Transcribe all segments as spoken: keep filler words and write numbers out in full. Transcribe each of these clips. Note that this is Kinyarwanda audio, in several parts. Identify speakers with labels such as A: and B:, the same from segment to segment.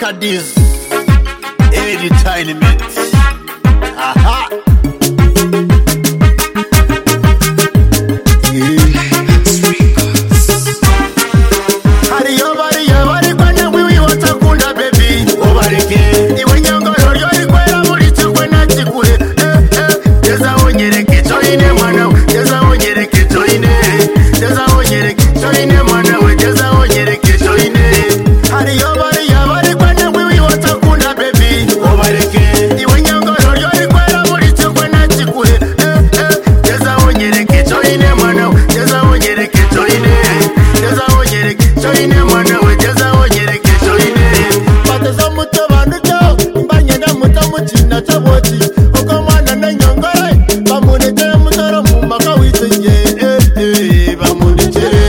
A: Marcadiz Entertainment. Aha. Hariyo bariyo bari kwanya wiwi watakunda baby obareke iwe nyongoro ryo rikwera muri cyangwa nakikure eh eh geza wonyereke joine mwana we geza wonyereke joine geza wonyereke joine mwana we geza wonyereke joine hariyo bariyo bari kwanya wiwi watakunda baby obareke iwe nyongoro ryo rikwera muri cyangwa nakikure eh eh geza wonyereke joine mwana we geza wonyereke joine geza wonyereke joine mwana we geza wonyereke joine bateza muto bandujo imbanyenda muto mukina cyaboti uko mwana na nyongore bamunekere mutoro mu maka witenge eh eh bamunekere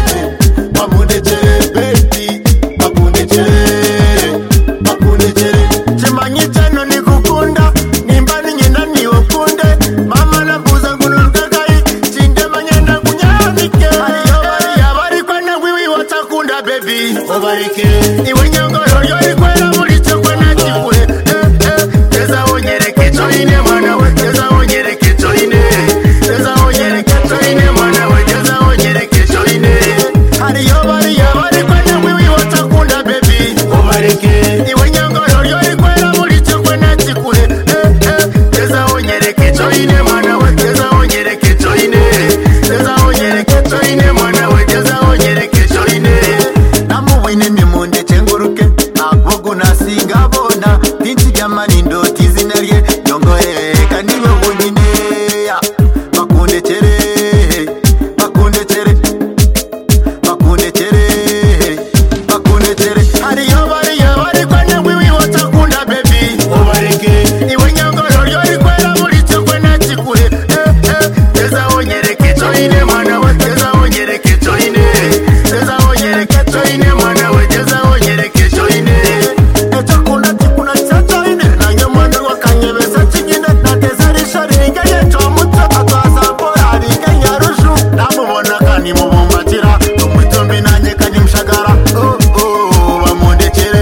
A: bamunekere baby bamunekere bamunekere chimanyi cyano nikukunda nimba ninyenda niwokunde mama nabuza ngunurukagai chinde manyenda kunyanike hariyo bariya bari kwana wiwi watakunda baby obareke iwe nyongoro ryo rikwera muri cyangwa nakikure eh eh geza wonyereke joine mwana we geza wonyereke joine geza wonyereke joine mwana we geza wonyereke joine hariyo bariya bari kwana wiwi watakunda baby obareke iwe nyongoro ryo rikwera muri cyangwa nakikure eh eh geza wonyereke joine mwana we geza wonyereke joine geza wonyereke joine mwana we geza wonyereke joine namuwine nimunde chenguruke agogo nasinga bona tinchi jamani ndoti zinarye nyongoye kaniwe wonyine bakunde chere bakunde chere bakunde chere bakunde chere hariyo bariyo bari kwanya wiwi watakunda baby obareke iwe nyongoro ryo rikwera muri cyangwa nakikure eh eh geza wonyereke joine mwana we geza wonyereke joine geza wonyereke joine mwana we geza wonyereke joine etakunda tikuna joine na nyamwana wakanyebesa chingine na tezarisha ringa yecho mutso akaza bora ringa nyarushu namubona kani mubumbatira umwitombi nanye kanye mshagara oh oh bamundekere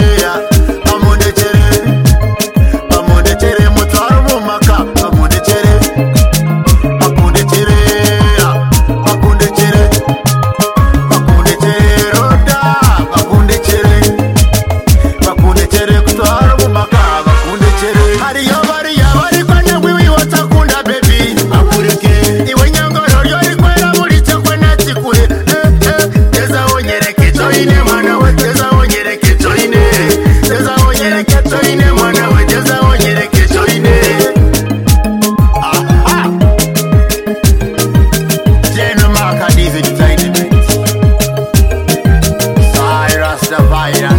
A: bamundekere bamundekere mutwara mumaka bamundekere bakundekere bakundekere bakundekere roda bakundekere bakundekere kutwara mumaka bakundekere hariyo bariya bari kwanya wiwi watakunda baby bakureke iwe nyongoro ryo rikwera muri cyangwa nakikure eh eh geza wonyereke joine mwana we geza wonyereke joine geza wonyereke joine mwana we geza wonyereke joine aha Jeno Marcadiz Entertainment Cyrus the Virus